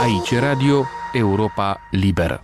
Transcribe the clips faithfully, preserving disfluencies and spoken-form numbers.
Aici Radio Europa Liberă.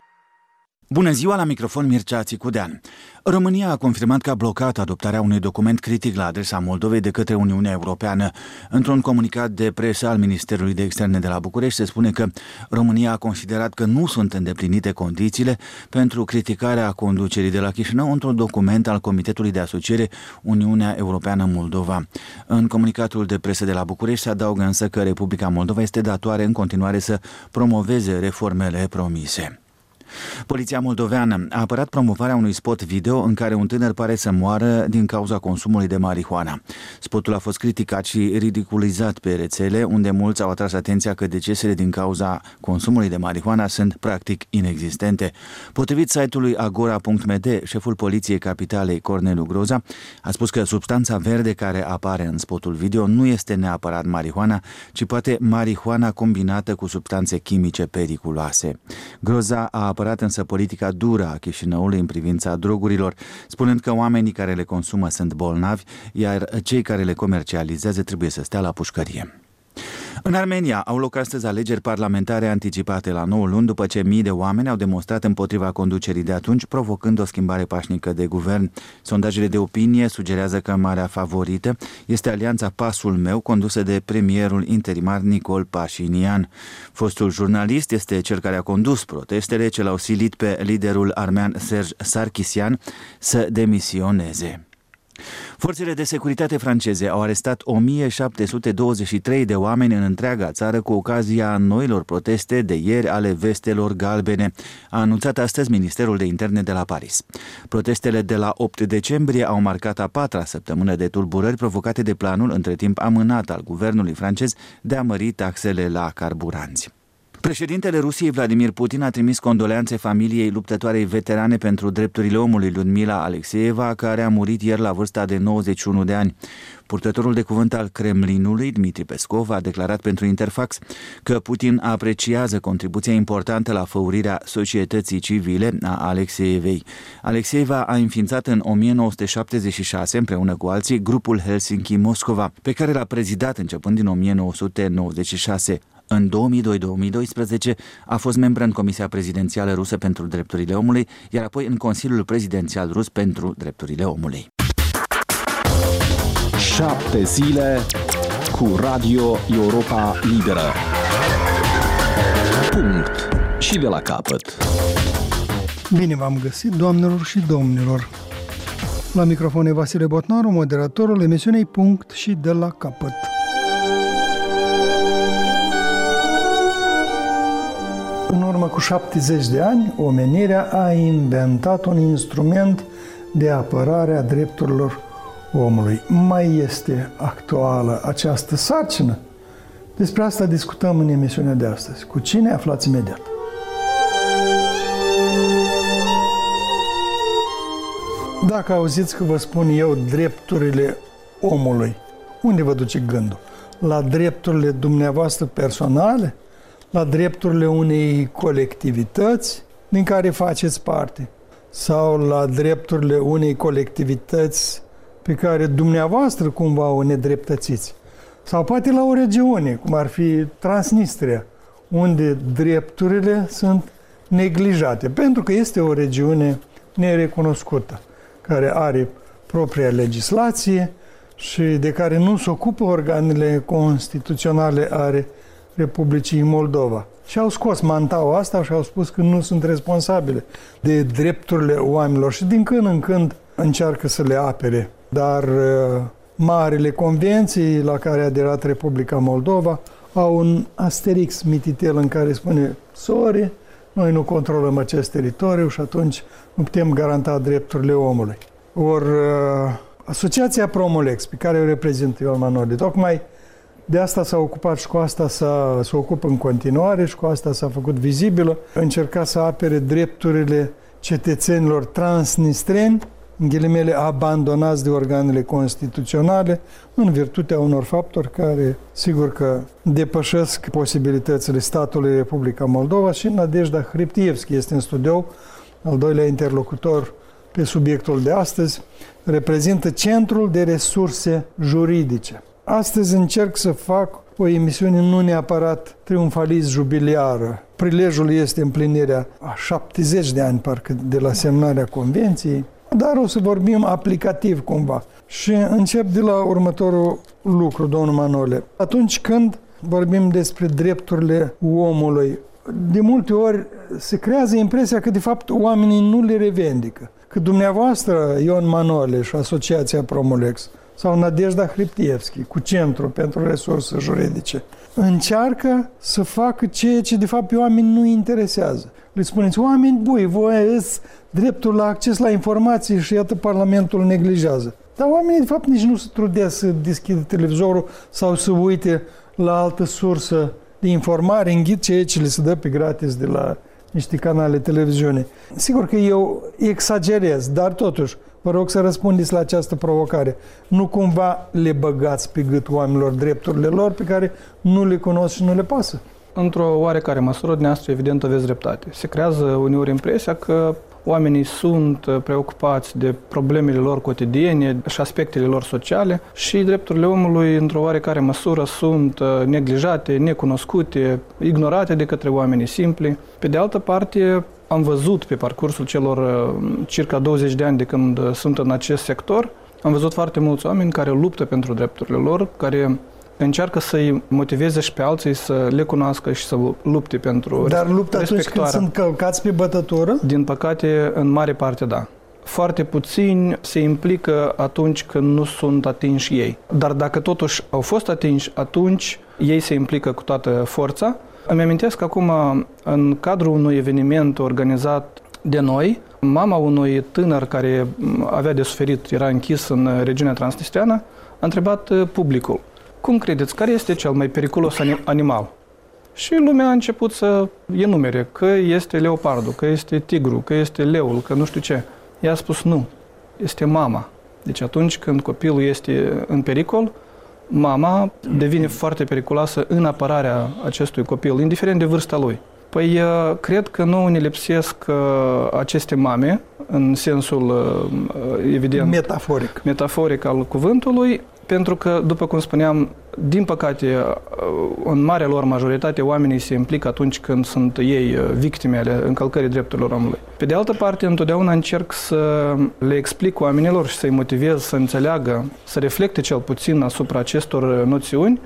Bună ziua, la microfon Mircea Țicudean. România a confirmat că a blocat adoptarea unui document critic la adresa Moldovei de către Uniunea Europeană. Într-un comunicat de presă al Ministerului de Externe de la București se spune că România a considerat că nu sunt îndeplinite condițiile pentru criticarea conducerii de la Chișinău într-un document al Comitetului de Asociere Uniunea Europeană-Moldova. În comunicatul de presă de la București se adaugă însă că Republica Moldova este datoare în continuare să promoveze reformele promise. Poliția moldoveană a apărat promovarea unui spot video în care un tânăr pare să moară din cauza consumului de marihuana. Spotul a fost criticat și ridiculizat pe rețele, unde mulți au atras atenția că decesele din cauza consumului de marihuana sunt practic inexistente. Potrivit site-ului agora punct m d, șeful Poliției Capitalei, Corneliu Groza, a spus că substanța verde care apare în spotul video nu este neapărat marihuana, ci poate marihuana combinată cu substanțe chimice periculoase. Groza a apărat însă politica dură a Chișinăului în privința drogurilor, spunând că oamenii care le consumă sunt bolnavi, iar cei care le comercializează trebuie să stea la pușcărie. În Armenia au loc astăzi alegeri parlamentare anticipate la nouă luni după ce mii de oameni au demonstrat împotriva conducerii de atunci, provocând o schimbare pașnică de guvern. Sondajele de opinie sugerează că marea favorită este alianța Pasul Meu, condusă de premierul interimar Nicol Pașinian. Fostul jurnalist este cel care a condus protestele ce l-au silit pe liderul armean Serge Sarkisian să demisioneze. Forțele de securitate franceze au arestat o mie șapte sute douăzeci și trei de oameni în întreaga țară cu ocazia noilor proteste de ieri ale vestelor galbene, a anunțat astăzi Ministerul de Interne de la Paris. Protestele de la opt decembrie au marcat a patra săptămână de tulburări provocate de planul între timp amânat al guvernului francez de a mări taxele la carburanți. Președintele Rusiei Vladimir Putin a trimis condoleanțe familiei luptătoarei veterane pentru drepturile omului Ludmila Alexeeva, care a murit ieri la vârsta de nouăzeci și unu de ani. Purtătorul de cuvânt al Kremlinului, Dmitri Peskov, a declarat pentru Interfax că Putin apreciază contribuția importantă la făurirea societății civile a Alexeevei. Alexeeva a înființat în o mie nouă sute șaptezeci și șase, împreună cu alții, grupul Helsinki-Moscova, pe care l-a prezidat începând din o mie nouă sute nouăzeci și șase. În două mii doi - două mii doisprezece a fost membră în Comisia Prezidențială Rusă pentru Drepturile Omului, iar apoi în Consiliul Prezidențial Rus pentru Drepturile Omului. Șapte zile cu Radio Europa Liberă. Punct. Și de la capăt. Bine v-am găsit, doamnelor și domnilor. La microfon e Vasile Botnaru, moderatorul emisiunii Punct și de la capăt. În urmă cu șaptezeci de ani, omenirea a inventat un instrument de apărare a drepturilor omului. Mai este actuală această sarcină? Despre asta discutăm în emisiunea de astăzi. Cu cine? Aflați imediat. Dacă auziți că vă spun eu drepturile omului, unde vă duce gândul? La drepturile dumneavoastră personale? La drepturile unei colectivități din care faceți parte? Sau la drepturile unei colectivități pe care dumneavoastră cumva o nedreptățiți? Sau poate la o regiune, cum ar fi Transnistria, unde drepturile sunt neglijate, pentru că este o regiune nerecunoscută, care are propria legislație și de care nu se ocupă organele constituționale ale Republicii Moldova. Și au scos mantaua asta și au spus că nu sunt responsabile de drepturile oamenilor și din când în când încearcă să le apere. Dar uh, marile convenții la care a aderat Republica Moldova au un asterix mititel în care spune: sorry, noi nu controlăm acest teritoriu și atunci nu putem garanta drepturile omului. Ori uh, Asociația Promolex, pe care o reprezintă eu Manoli, tocmai de asta s-a ocupat și cu asta s-a, s-a ocupă în continuare și cu asta s-a făcut vizibilă. Încerca să apere drepturile cetățenilor transnistreni, în ghilimele abandonați de organele constituționale, în virtutea unor faptori care, sigur că depășesc posibilitățile statului Republica Moldova. Și Nadejda Hriptievski este în studio, al doilea interlocutor pe subiectul de astăzi, reprezintă Centrul de Resurse Juridice Astăzi încerc să fac o emisiune nu neapărat triumfalist jubiliară. Prilejul este împlinirea a șaptezeci de ani, parcă, de la semnarea convenției, dar o să vorbim aplicativ cumva. Și încep de la următorul lucru, domnul Manole. Atunci când vorbim despre drepturile omului, de multe ori se creează impresia că de fapt oamenii nu le revendică. Că dumneavoastră, Ion Manole și Asociația Promolex, sau Nadejda Hriptievski, cu Centru pentru Resurse Juridice, încearcă să facă ceea ce de fapt pe oameni nu interesează. Le spuneți, oameni buni, voi îți dreptul la acces la informații și iată Parlamentul neglijează. Dar oamenii de fapt nici nu se trudesc să deschidă televizorul sau să uite la altă sursă de informare, înghit ceea ce le se dă pe gratis de la niște canale televiziune. Sigur că eu exagerez, dar totuși vă rog să răspundeți la această provocare. Nu cumva le băgați pe gât oamenilor drepturile lor pe care nu le cunosc și nu le pasă? Într-o oarecare măsură, dumneavoastră, evident, aveți dreptate. Se creează uneori impresia că oamenii sunt preocupați de problemele lor cotidiene și aspectele lor sociale și drepturile omului, într-o oarecare măsură, sunt neglijate, necunoscute, ignorate de către oamenii simpli. Pe de altă parte, am văzut pe parcursul celor circa douăzeci de ani de când sunt în acest sector, am văzut foarte mulți oameni care luptă pentru drepturile lor, care încearcă să-i motiveze și pe alții să le cunoască și să lupte pentru Dar luptă atunci când sunt călcați pe bătătură? Din păcate, în mare parte, da. Foarte puțini se implică atunci când nu sunt atinși ei. Dar dacă totuși au fost atinși, atunci ei se implică cu toată forța. Îmi amintesc acum, în cadrul unui eveniment organizat de noi, mama unui tânăr care avea de suferit, era închis în regiunea Transnistreană, a întrebat publicul: cum credeți, care este cel mai periculos animal? Și lumea a început să enumere că este leopardul, că este tigru, că este leul, că nu știu ce. Ea a spus nu, este mama. Deci atunci când copilul este în pericol, mama devine foarte periculoasă în apărarea acestui copil, indiferent de vârsta lui. Păi cred că nouă ne lipsesc aceste mame, în sensul evident metaforic, metaforic al cuvântului, pentru că, după cum spuneam, din păcate, în marea lor majoritate, oamenii se implică atunci când sunt ei victime ale încălcării drepturilor omului. Pe de altă parte, întotdeauna încerc să le explic oamenilor și să-i motivez să înțeleagă, să reflecte cel puțin asupra acestor noțiuni,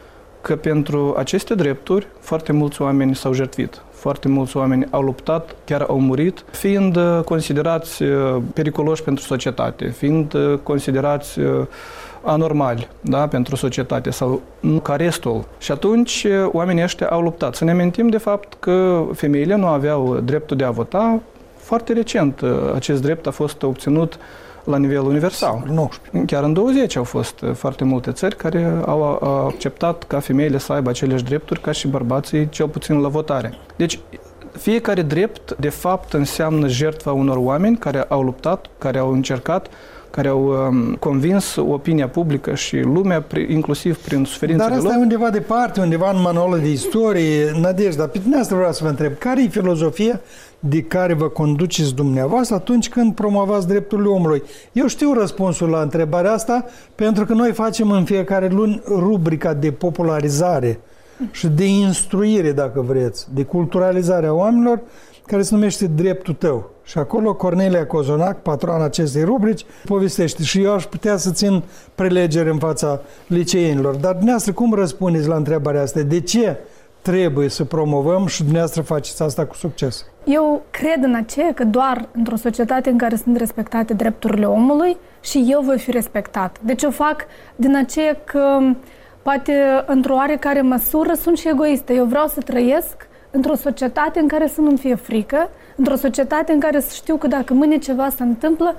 că pentru aceste drepturi foarte mulți oameni s-au jertfit. Foarte mulți oameni au luptat, chiar au murit, fiind considerați periculoși pentru societate, fiind considerați anormali, da, pentru societate sau nu ca restul. Și atunci oamenii ăștia au luptat. Să ne amintim de fapt că femeile nu aveau dreptul de a vota. Foarte recent acest drept a fost obținut la nivel universal. nouăsprezece. Chiar în douăzeci au fost foarte multe țări care au acceptat ca femeile să aibă aceleași drepturi ca și bărbații, cel puțin la votare. Deci fiecare drept, de fapt, înseamnă jertfa unor oameni care au luptat, care au încercat, care au um, convins opinia publică și lumea, inclusiv prin suferințele lor. Dar asta lor. E undeva departe, undeva în manualul de istorie. Nadejda, pe dumneavoastră vreau să vă întreb, care e filozofia de care vă conduceți dumneavoastră atunci când promovați drepturile omului? Eu știu răspunsul la întrebarea asta, pentru că noi facem în fiecare luni rubrica de popularizare și de instruire, dacă vreți, de culturalizare a oamenilor, care se numește Dreptul Tău. Și acolo Cornelia Cozonac, patroana acestei rubrici, povestește. Și eu aș putea să țin prelegeri în fața liceenilor. Dar dumneavoastră cum răspundeți la întrebarea asta? De ce trebuie să promovăm și dumneavoastră faceți asta cu succes? Eu cred în aceea că doar într-o societate în care sunt respectate drepturile omului și eu voi fi respectat. Deci eu fac din aceea că poate într-o oarecare măsură sunt și egoistă. Eu vreau să trăiesc într-o societate în care să nu-mi fie frică, într-o societate în care să știu că dacă mâine ceva se întâmplă,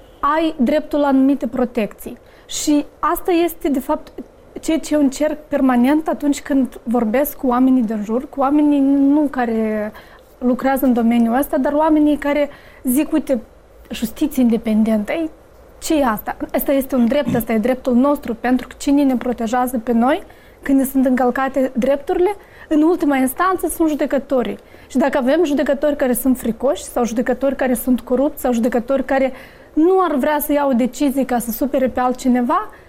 ai dreptul la anumite protecții. Și asta este, de fapt, ceea ce eu încerc permanent atunci când vorbesc cu oamenii din jur, cu oamenii nu care lucrează în domeniul ăsta, dar oamenii care zic, uite, justiție independentă, ei, ce e asta? Asta este un drept, asta e dreptul nostru, pentru că cine ne protejează pe noi când ne sunt încălcate drepturile, în ultima instanță sunt judecătorii. Și dacă avem judecători care sunt fricoși sau judecători care sunt corupți sau judecători care nu ar vrea să iau decizii ca să supere pe altcineva,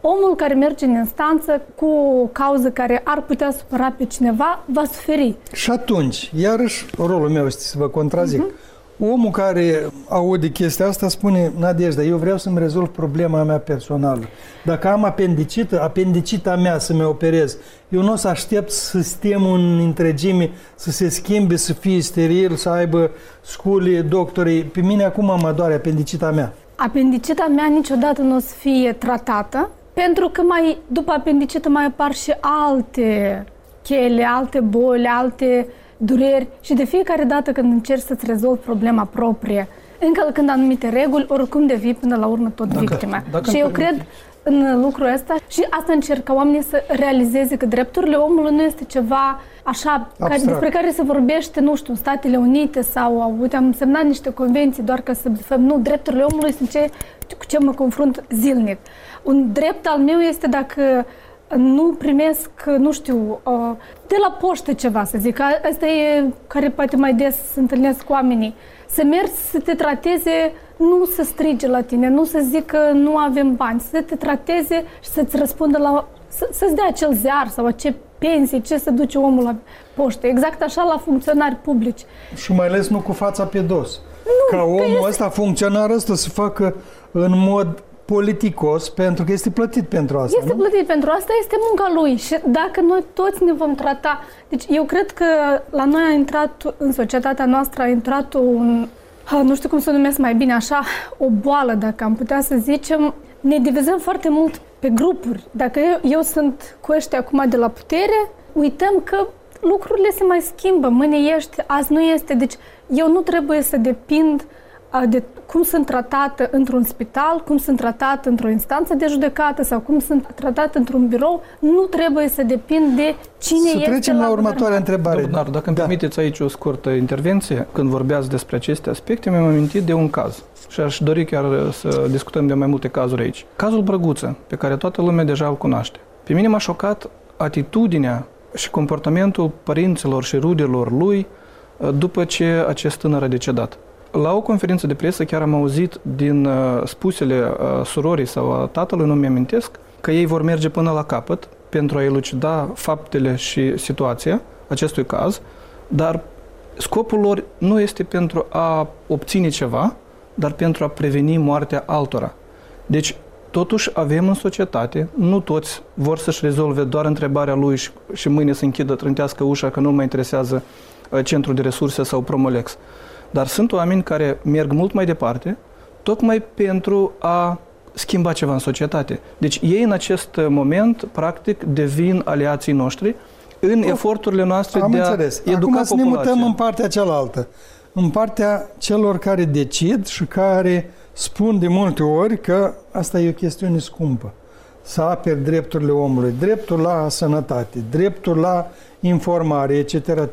omul care merge în instanță cu o cauză care ar putea supăra pe cineva va suferi. Și atunci, iarăși, rolul meu este să vă contrazic. Uh-huh. Omul care aude chestia asta spune, Nadejda, eu vreau să-mi rezolv problema mea personală. Dacă am apendicită, apendicita mea să-mi operez, eu nu o să aștept sistemul în întregime să se schimbe, să fie steril, să aibă scule, doctorii. Pe mine acum mă doare apendicita mea. Apendicita mea niciodată nu o să fie tratată, pentru că mai, după apendicită mai apar și alte chele, alte boli, alte dureri și de fiecare dată când încerci să-ți rezolvi problema proprie, încălcând anumite reguli, oricum devii până la urmă tot dacă, victima. Dacă și eu cred în lucrul ăsta și asta încerc ca oamenii să realizeze că drepturile omului nu este ceva așa care, despre care se vorbește, nu știu, în Statele Unite sau, uite, am semnat niște convenții doar ca să, de fapt, nu, drepturile omului sunt ce, cu ce mă confrunt zilnic. Un drept al meu este dacă nu primesc, nu știu, de la poștă ceva, să zic. Asta e care poate mai des se întâlnesc cu oamenii. Să mergi să te trateze, nu să strige la tine, nu să zică nu avem bani, să te trateze și să-ți răspundă la... Să, să-ți dea acel ziar sau ce pensii, ce să duce omul la poștă. Exact așa la funcționari publici. Și mai ales nu cu fața pe dos. Nu, ca omul este... ăsta, funcționar ăsta, să facă în mod politicos, pentru că este plătit pentru asta, Este nu? plătit pentru asta, este munca lui și dacă noi toți ne vom trata... Deci eu cred că la noi a intrat, în societatea noastră a intrat un, nu știu cum să o numesc mai bine așa, o boală, dacă am putea să zicem, ne divizăm foarte mult pe grupuri. Dacă eu, eu sunt cu ăștia acum de la putere, uităm că lucrurile se mai schimbă, mâine ești, azi nu este, deci eu nu trebuie să depind de cum sunt tratată într-un spital, cum sunt tratată într-o instanță de judecată sau cum sunt tratată într-un birou, nu trebuie să depind de cine să este la trecem la următoarea guvernare. întrebare. Domnul, dacă îmi da. permiteți aici o scurtă intervenție, când vorbeați despre aceste aspecte, mi-am amintit de un caz și aș dori chiar să discutăm de mai multe cazuri aici. Cazul Brăguță, pe care toată lumea deja îl cunoaște. Pe mine m-a șocat atitudinea și comportamentul părinților și rudelor lui după ce acest tânăr a decedat. La o conferință de presă chiar am auzit din uh, spusele uh, surorii sau a tatălui, nu mi-amintesc, că ei vor merge până la capăt pentru a elucida faptele și situația acestui caz, dar scopul lor nu este pentru a obține ceva, dar pentru a preveni moartea altora. Deci, totuși avem în societate, nu toți vor să-și rezolve doar întrebarea lui și, și mâine să închidă, trântească ușa, că nu mai interesează uh, centrul de resurse sau Promolex. Dar sunt oameni care merg mult mai departe, tocmai pentru a schimba ceva în societate. Deci ei în acest moment, practic, devin aliații noștri în oh, eforturile noastre am de înțeles. a educa Acum populația. să ne mutăm în partea cealaltă, în partea celor care decid și care spun de multe ori că asta e o chestiune scumpă. Să aperi drepturile omului, dreptul la sănătate, dreptul la informare, et cetera.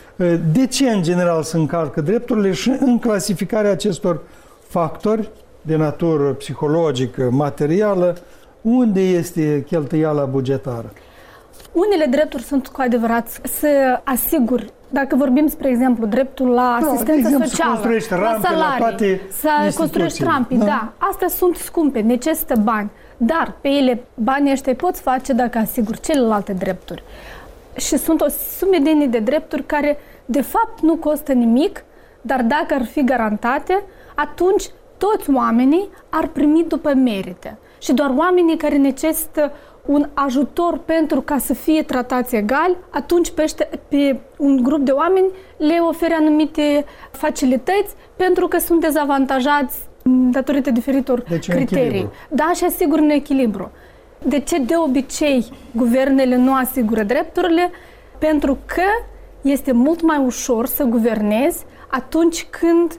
De ce, în general, se încalcă drepturile și în clasificarea acestor factori de natură psihologică, materială, unde este cheltuiala bugetară? Unele drepturi sunt cu adevărat să asiguri, dacă vorbim, spre exemplu, dreptul la da, asistență exemplu, socială, la salarii, să construiești rampi, da. da, astea sunt scumpe, necesită bani, dar pe ele banii ăștia poți face dacă asiguri celelalte drepturi. Și sunt o sumedenie de drepturi care, de fapt, nu costă nimic, dar dacă ar fi garantate, atunci toți oamenii ar primi după merite. Și doar oamenii care necesită un ajutor pentru ca să fie tratați egal, atunci pe, pe un grup de oameni le ofere anumite facilități pentru că sunt dezavantajați datorită diferitor deci criterii. Da, și asigură un echilibru. De ce de obicei guvernele nu asigură drepturile? Pentru că este mult mai ușor să guvernezi atunci când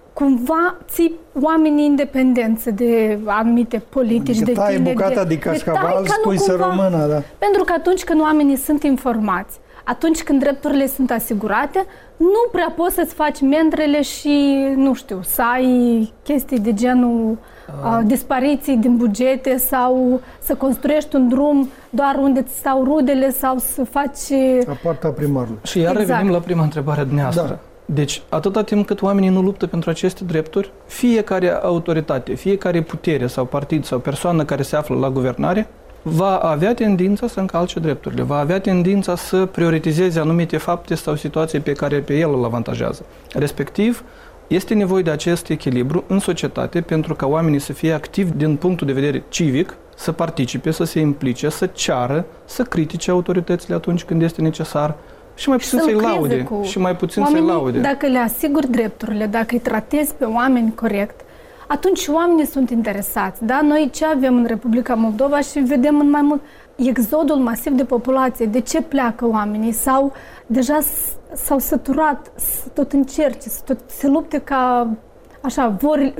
cumva ții oamenii independență de anumite politici, de tai tine, bucata de, de cașcaval, spui să rămână, da. Pentru că atunci când oamenii sunt informați, atunci când drepturile sunt asigurate, nu prea poți să-ți faci mendrele și, nu știu, să ai chestii de genul uh, dispariții din bugete sau să construiești un drum doar unde îți stau rudele sau să faci... Rapoarta primarului. Și iar exact. Revenim la prima întrebare a dumneavoastră. Da. Deci, atâta timp cât oamenii nu luptă pentru aceste drepturi, fiecare autoritate, fiecare putere sau partid sau persoană care se află la guvernare va avea tendința să încalce drepturile, va avea tendința să prioritizeze anumite fapte sau situații pe care pe el îl avantajează. Respectiv, este nevoie de acest echilibru în societate pentru ca oamenii să fie activi din punctul de vedere civic, să participe, să se implice, să ceară, să critique autoritățile atunci când este necesar și mai puțin să-i laude. Și mai puțin să-i laude. Dacă le asiguri drepturile, dacă îi tratezi pe oameni corect, atunci oamenii sunt interesați. Da? Noi ce avem în Republica Moldova și vedem în mai mult exodul masiv de populație. De ce pleacă oamenii? Sau deja s-au săturat să tot încerce, să tot se lupte ca așa, vor,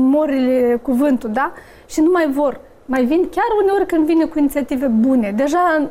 morile cuvântul, da? Și nu mai vor. Mai vin chiar uneori când vine cu inițiative bune. Deja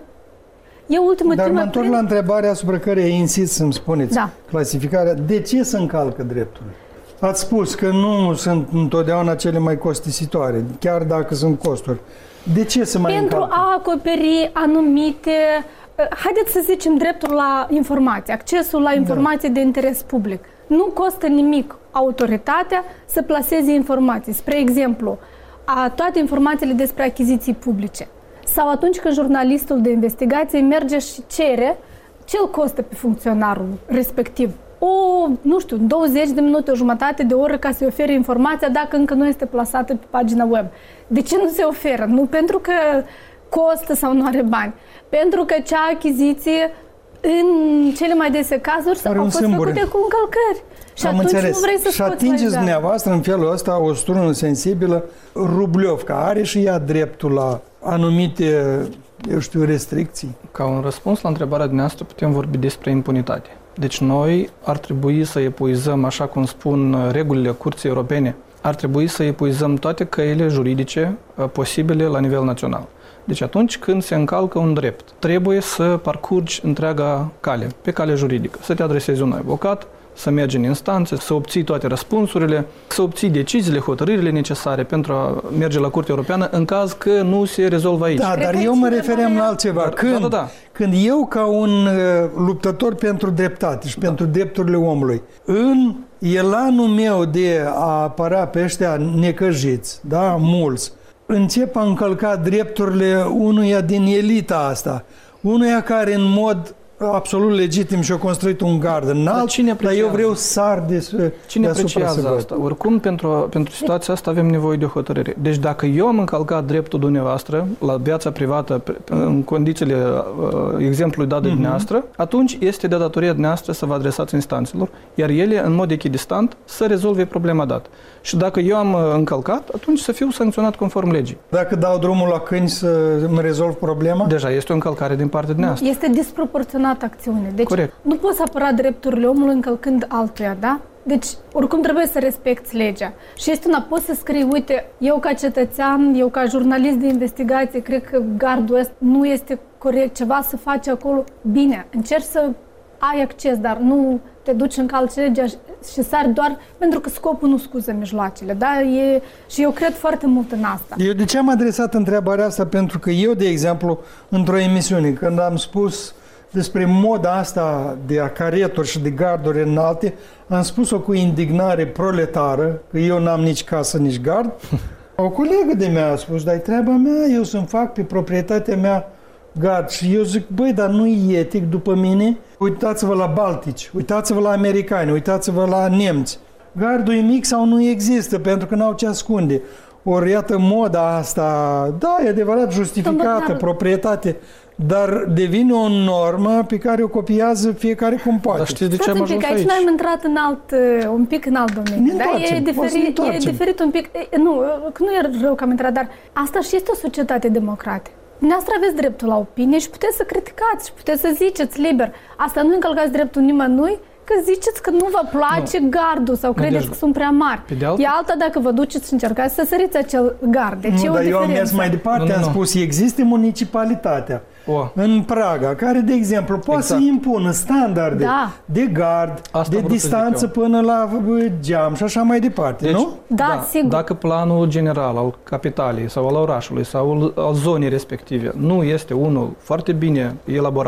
e ultimul timp. Dar mă întorc prin... la întrebarea asupra care insist să-mi spuneți. Da. Clasificarea. De ce se încalcă drepturile? Ați spus că nu sunt întotdeauna cele mai costisitoare, chiar dacă sunt costuri. De ce se mai Pentru încalcă? a acoperi anumite, haideți să zicem, dreptul la informație, accesul la informație da. de interes public. Nu costă nimic autoritatea să plaseze informații. Spre exemplu, a toate informațiile despre achiziții publice. Sau atunci când jurnalistul de investigație merge și cere ce îl costă pe funcționarul respectiv. O, nu știu, douăzeci de minute, o jumătate de oră ca să-i ofere informația dacă încă nu este plasată pe pagina web. De ce nu se oferă? Nu pentru că costă sau nu are bani. Pentru că cea achiziție, în cele mai dese cazuri, au fost sâmbure. făcute cu încălcări. Și Am atunci înțeles. nu vrei să și atingeți dumneavoastră în felul ăsta o strună sensibilă. Rubliovca are și ea dreptul la anumite, eu știu, restricții? Ca un răspuns la întrebarea dumneavoastră putem vorbi despre impunitate. Deci noi ar trebui să epuizăm, așa cum spun regulile Curții Europene, ar trebui să epuizăm toate căile juridice posibile la nivel național. Deci atunci când se încalcă un drept, trebuie să parcurgi întreaga cale, pe cale juridică, să te adresezi un avocat, să mergi în instanțe, să obții toate răspunsurile, să obții deciziile, hotărârile necesare pentru a merge la Curtea Europeană în caz că nu se rezolvă aici. Da, dar eu mă refeream la altceva. Dar, când, da, da, da. când eu, ca un uh, luptător pentru dreptate și da. pentru drepturile omului, în elanul meu de a apăra pe ăștia necăjiți, da, mulți, încep a încălca drepturile unuia din elita asta, unuia care în mod absolut legitim și-a construit un gard înalt, dar, dar eu vreau sar de Cine apreciază asta? Oricum, pentru, pentru situația asta avem nevoie de o hotărâre. Deci dacă eu am încălcat dreptul dumneavoastră la viața privată în condițiile exemplului dat de uh-huh. dumneavoastră, atunci este de datoria dumneavoastră să vă adresați instanțelor, iar ele, în mod echidistant, să rezolve problema dată. Și dacă eu am încălcat, atunci să fiu sancționat conform legii. Dacă dau drumul la câini să îmi rezolv problema? Deja este o încălcare din partea dumneavoastră. Este disproporționată acțiune. Deci Corect. Nu poți apăra drepturile omului încălcând altuia, da? Deci, oricum trebuie să respecti legea. Și este una, poți să scrii, uite, eu ca cetățean, eu ca jurnalist de investigație, cred că gardul ăsta nu este corect, ceva să faci acolo. Bine, încerci să ai acces, dar nu te duci în calci legea și sari doar pentru că scopul nu scuză mijloacele, da? E, și eu cred foarte mult în asta. Eu de ce am adresat întrebarea asta? Pentru că eu, de exemplu, într-o emisiune, când am spus despre moda asta de acareturi și de garduri înalte, am spus-o cu indignare proletară, că eu n-am nici casă, nici gard. O colegă de mea a spus, dar e treaba mea, eu să-mi fac pe proprietatea mea gard. Și eu zic, băi, dar nu e etic după mine? Uitați-vă la baltici, uitați-vă la americani, uitați-vă la nemți. Gardul e mic sau nu există, pentru că n-au ce ascunde. Ori, iată, moda asta, da, e adevărat, justificată, proprietate, dar devine o normă pe care o copiază fiecare cum poate. Dar știți de ce am ajuns aici? Aici noi am intrat în alt, un pic în alt domeniu. Ne da? E, diferit, e diferit un pic. E, nu, nu e rău că am intrat, dar asta și este o societate democratică. Dumneavoastră aveți dreptul la opinie și puteți să criticați și puteți să ziceți liber. Asta nu încălcați dreptul nimănui, că ziceți că nu vă place nu. gardul sau credeți nu, că sunt prea mari. Altă... E alta dacă vă duceți și încercați să săriți acel gard. Deci nu, dar eu am mers mai departe, nu, nu, am nu. spus, există municipalitatea o. în Praga, care, de exemplu, poate exact. să impună standarde da. de gard, Asta de distanță până la geam și așa mai departe, deci, nu? Da, da, sigur. Dacă planul general al capitalei sau al orașului sau al zonei respective nu este unul foarte bine elaborat,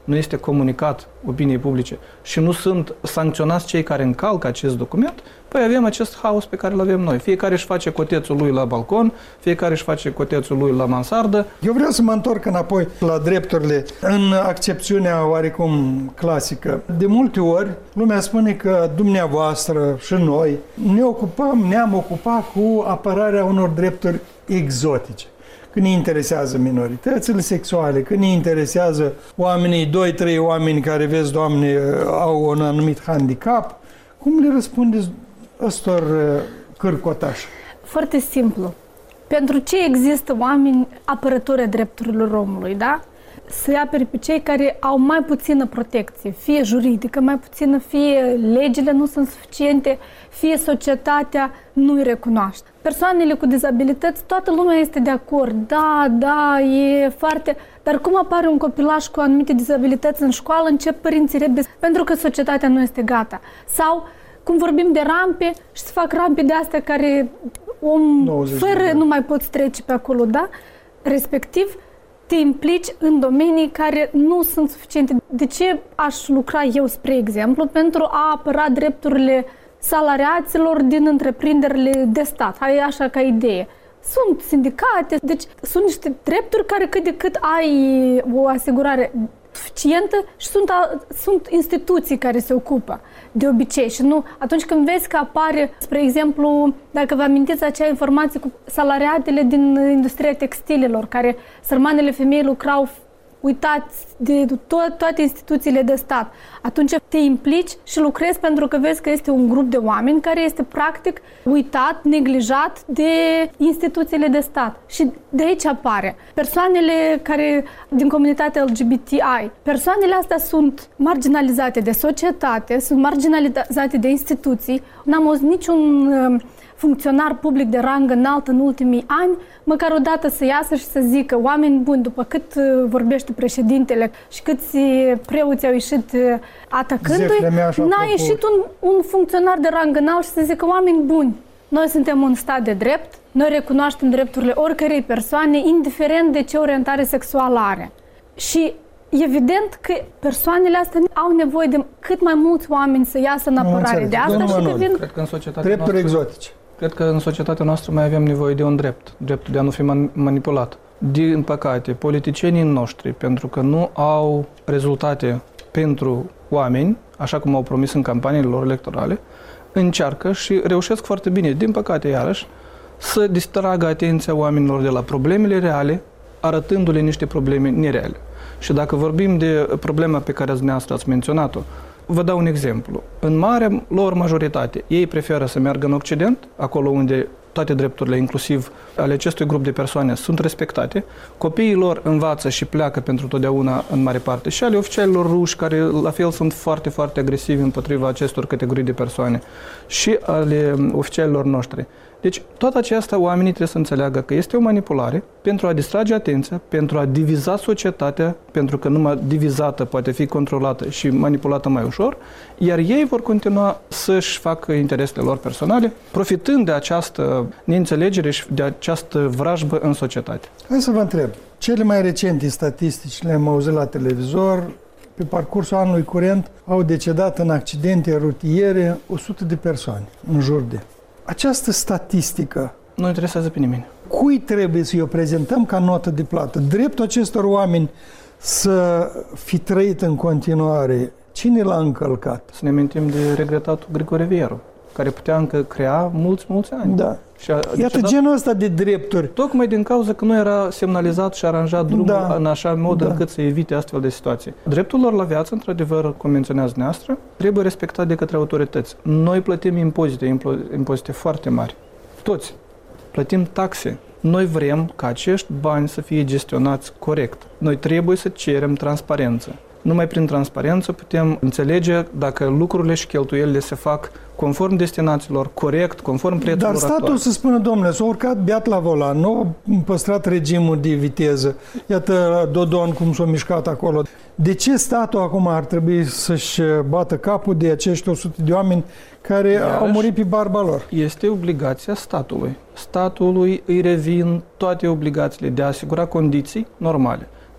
nu este comunicat opiniei publice și nu sunt sancționați cei care încalcă acest document, păi avem acest haos pe care îl avem noi. Fiecare își face cotețul lui la balcon, fiecare își face cotețul lui la mansardă. Eu vreau să mă întorc înapoi la drepturile în accepțiunea oarecum clasică. De multe ori, lumea spune că dumneavoastră și noi ne ocupăm, ne-am ocupat cu apărarea unor drepturi exotice. Când ne interesează minoritățile sexuale, când ne interesează oamenii, doi, trei oameni care, vezi, Doamne, au un anumit handicap, cum le răspundeți ăstor cârcotași? Foarte simplu. Pentru ce există oameni apărători a drepturilor omului, da? Să-i apere pe cei care au mai puțină protecție, fie juridică mai puțină, fie legile nu sunt suficiente, fie societatea nu îi recunoaște. Persoanele cu dizabilități, toată lumea este de acord, da, da, e foarte... Dar cum apare un copilaș cu anumite dizabilități în școală, încep părinții repede, pentru că societatea nu este gata. Sau cum vorbim de rampe și să fac rampe de astea care om fără nu mai poți trece pe acolo, da? Respectiv, te implici în domenii care nu sunt suficiente. De ce aș lucra eu, spre exemplu, pentru a apăra drepturile salariaților din întreprinderile de stat? Hai așa ca idee. Sunt sindicate, deci sunt niște drepturi care cât de cât ai o asigurare suficientă și sunt, a, sunt instituții care se ocupă de obicei și nu atunci când vezi că apare, spre exemplu, dacă vă amintiți acea informație cu salariatele din industria textilelor, care sărmanele femei lucrau uitați de to- toate instituțiile de stat. Atunci te implici și lucrezi pentru că vezi că este un grup de oameni care este practic uitat, neglijat de instituțiile de stat. Și de aici apare. Persoanele care din comunitatea L G B T I, persoanele astea sunt marginalizate de societate, sunt marginalizate de instituții. N-am auzit niciun funcționar public de rang înalt în ultimii ani, măcar o dată să iasă și să zică oameni buni, după cât vorbește președintele și câți preoți au ieșit atacându-i, n-a ieșit un, un funcționar de rang înalt și să zică oameni buni. Noi suntem un stat de drept, noi recunoaștem drepturile oricărei persoane, indiferent de ce orientare sexuală are. Și evident că persoanele astea au nevoie de cât mai mulți oameni să iasă în apărare de asta și devin Cred că în societatea drepturi noastră, exotice. Cred că în societatea noastră mai avem nevoie de un drept, dreptul de a nu fi manipulat. Din păcate, politicienii noștri, pentru că nu au rezultate pentru oameni, așa cum au promis în campaniile lor electorale, încearcă și reușesc foarte bine, din păcate iarăși, să distragă atenția oamenilor de la problemele reale, arătându-le niște probleme nereale. Și dacă vorbim de problema pe care dumneavoastră ați menționat-o, vă dau un exemplu. În marea lor majoritate, ei preferă să meargă în Occident, acolo unde toate drepturile, inclusiv ale acestui grup de persoane, sunt respectate. Copiii lor învață și pleacă pentru totdeauna în mare parte și ale oficialilor ruși, care la fel sunt foarte, foarte agresivi împotriva acestor categorii de persoane și ale oficialilor noștri. Deci, toată aceasta oamenii trebuie să înțeleagă că este o manipulare pentru a distrage atenția, pentru a diviza societatea, pentru că numai divizată poate fi controlată și manipulată mai ușor, iar ei vor continua să-și facă interesele lor personale, profitând de această neînțelegere și de această vrajbă în societate. Hai să vă întreb. Cele mai recente statistici le-am auzit la televizor. Pe parcursul anului curent au decedat în accidente rutiere o sută de persoane, în jur de. Această statistică nu interesează pe nimeni. Cui trebuie să o prezentăm ca notă de plată? Dreptul acestor oameni să fi trăit în continuare, cine l-a încălcat? Să ne amintim de regretatul Grigore Vieru, care putea încă crea mulți, mulți ani. Da. Și a, Iată dat, genul ăsta de drepturi. Tocmai din cauza că nu era semnalizat și aranjat drumul Da. în așa mod Da. încât să evite astfel de situații. Dreptul lor la viață, într-adevăr, cum menționează dumneavoastră, trebuie respectat de către autorități. Noi plătim impozite, impozite foarte mari. Toți. Plătim taxe. Noi vrem ca acești bani să fie gestionați corect. Noi trebuie să cerem transparență. Numai prin transparență putem înțelege dacă lucrurile și cheltuielile se fac conform destinațiilor, corect, conform prețurilor Dar statul actuale. să spună, domnule, s-a urcat beat la volan, nu a păstrat regimul de viteză. Iată Dodon cum s-a mișcat acolo. De ce statul acum ar trebui să-și bată capul de acești o sută de oameni care Iarăși, au murit pe barba lor? Este obligația statului. Statului îi revin toate obligațiile de a asigura condiții normale,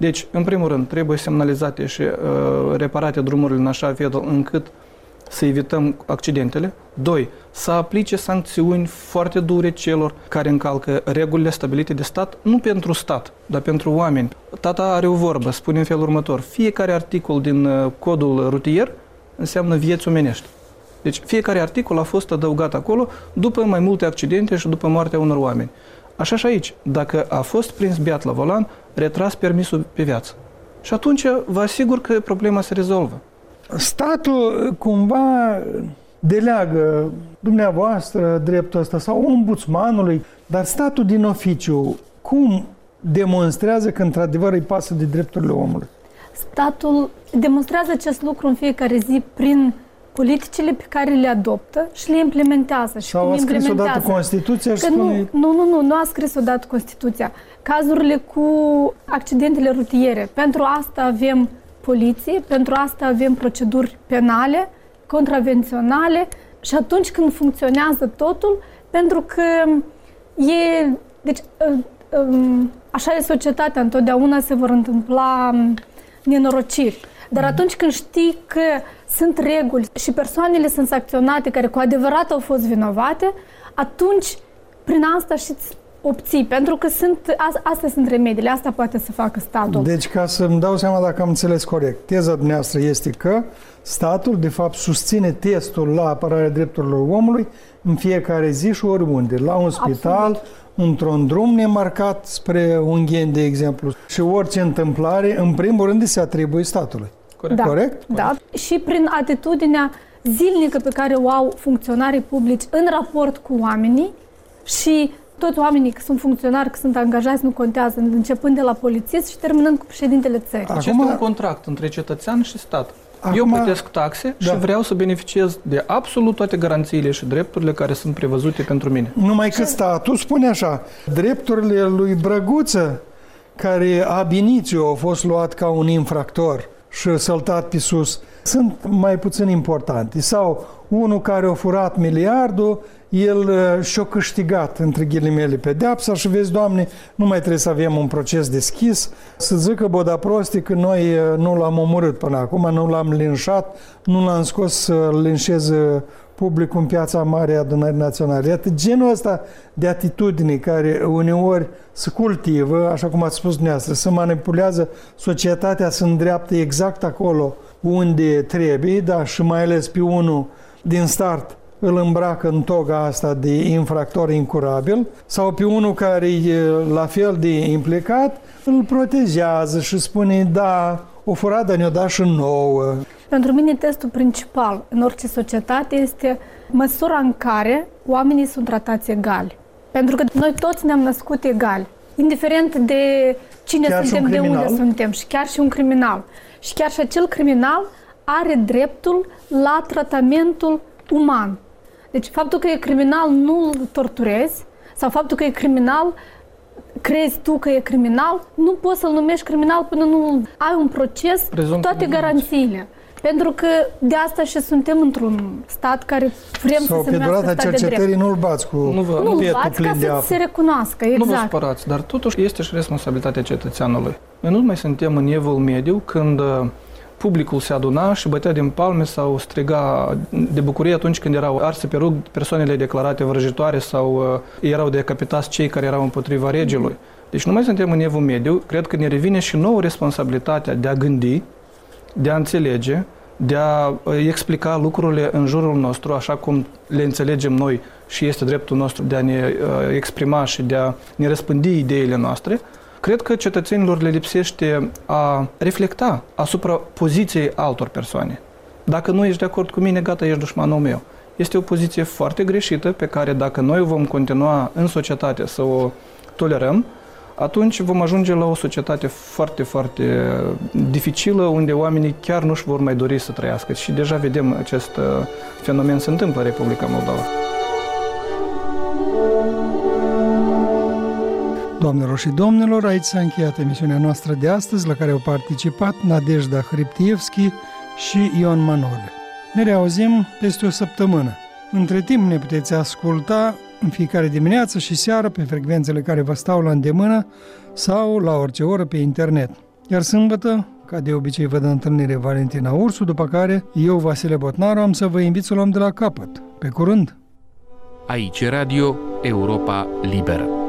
Deci, în primul rând, trebuie semnalizate și uh, reparate drumurile în așa fel încât să evităm accidentele. Doi, să aplice sancțiuni foarte dure celor care încalcă regulile stabilite de stat, nu pentru stat, dar pentru oameni. Tata are o vorbă, spune în felul următor: fiecare articol din uh, codul rutier înseamnă vieți omenești. Deci fiecare articol a fost adăugat acolo după mai multe accidente și după moartea unor oameni. Așa și aici, dacă a fost prins beat la volan, retras permisul pe viață. Și atunci vă asigur că problema se rezolvă. Statul cumva deleagă dumneavoastră dreptul ăsta sau ombudsmanului, dar statul din oficiu cum demonstrează că într-adevăr îi pasă de drepturile omului? Statul demonstrează acest lucru în fiecare zi prin politicile pe care le adoptă și le implementează. Și sau cum a scris implementează. odată Constituția și că spune... Nu, nu, nu, nu, nu a scris odată Constituția. Cazurile cu accidentele rutiere, pentru asta avem poliție, pentru asta avem proceduri penale, contravenționale și atunci când funcționează totul, pentru că e... Deci, așa e societatea, întotdeauna se vor întâmpla nenorociri. Dar atunci când știi că sunt reguli și persoanele sunt sancționate care cu adevărat au fost vinovate, atunci prin asta și obții, pentru că sunt, astea sunt remediile, asta poate să facă statul. Deci, ca să-mi dau seama dacă am înțeles corect, teza dumneavoastră este că statul, de fapt, susține testul la apărarea drepturilor omului în fiecare zi și oriunde, la un spital, absolut, într-un drum nemarcat spre Ungheni, de exemplu, și orice întâmplare, în primul rând, se atribuie statului. Corect? Da, Corect? Da. Și prin atitudinea zilnică pe care o au funcționarii publici în raport cu oamenii și toți oamenii, că sunt funcționari, că sunt angajați, nu contează, începând de la polițist și terminând cu președintele țării. Acesta este un contract între cetățean și stat. Acum, eu plătesc taxe da, și vreau să beneficiez de absolut toate garanțiile și drepturile care sunt prevăzute pentru mine. Numai că statul spune așa: drepturile lui Brăguță, care ab initio a fost luat ca un infractor și săltat pe sus, sunt mai puțin importante. Sau unul care a furat miliardul, el și-a câștigat, între ghilimele, pedeapsa și vezi, Doamne, nu mai trebuie să avem un proces deschis, să zică boda prostii că noi nu l-am omorât până acum, nu l-am linșat, nu l-am scos să linșeze publicul în Piața Mare a Adunării Naționale. Iată, genul ăsta de atitudine care uneori se cultivă, așa cum ați spus dumneavoastră, se manipulează societatea, se îndreaptă exact acolo unde trebuie, da, și mai ales pe unul din start îl îmbracă în toga asta de infractor incurabil, sau pe unul care e la fel de implicat, îl protejează și spune, da, o furat, dar ne-o da și nouă. Pentru mine testul principal în orice societate este măsura în care oamenii sunt tratați egali. Pentru că noi toți ne-am născut egali, indiferent de cine chiar suntem, de unde suntem, și chiar și un criminal. Și chiar și acel criminal are dreptul la tratamentul uman. Deci faptul că e criminal nu îl torturezi, sau faptul că e criminal, crezi tu că e criminal, nu poți să-l numești criminal până nu ai un proces cu toate garanțiile. Pentru că de asta și suntem într-un stat care vrem sau să se numească stat de drept. Sau pe durata cercetării nu-l bați cu nu vă, nu-l bați ca să se recunoască, exact. Nu vă spărați, dar totuși este și responsabilitatea cetățeanului. Noi nu mai suntem în evul mediu când publicul se aduna și bătea din palme sau striga de bucurie atunci când erau arse pe rug persoanele declarate vrăjitoare sau uh, erau decapitați cei care erau împotriva regelui. Deci nu mai suntem în evul mediu, cred că ne revine și nouă responsabilitatea de a gândi, de a înțelege, de a uh, explica lucrurile în jurul nostru așa cum le înțelegem noi și este dreptul nostru de a ne uh, exprima și de a ne răspândi ideile noastre. Cred că cetățenilor le lipsește a reflecta asupra poziției altor persoane. Dacă nu ești de acord cu mine, gata, ești dușmanul meu. Este o poziție foarte greșită pe care dacă noi vom continua în societate să o tolerăm, atunci vom ajunge la o societate foarte, foarte dificilă, unde oamenii chiar nu-și vor mai dori să trăiască. Și deja vedem acest fenomen se întâmplă în Republica Moldova. Doamnelor și domnilor, aici s-a încheiat emisiunea noastră de astăzi, la care au participat Nadejda Hriptievski și Ion Manole. Ne reauzim peste o săptămână. Între timp ne puteți asculta în fiecare dimineață și seară pe frecvențele care vă stau la îndemână sau la orice oră pe internet. Iar sâmbătă, ca de obicei, vă dă întâlnire Valentina Ursu, după care eu, Vasile Botnaru, am să vă invit să o luăm de la capăt. Pe curând! Aici Radio Europa Liberă.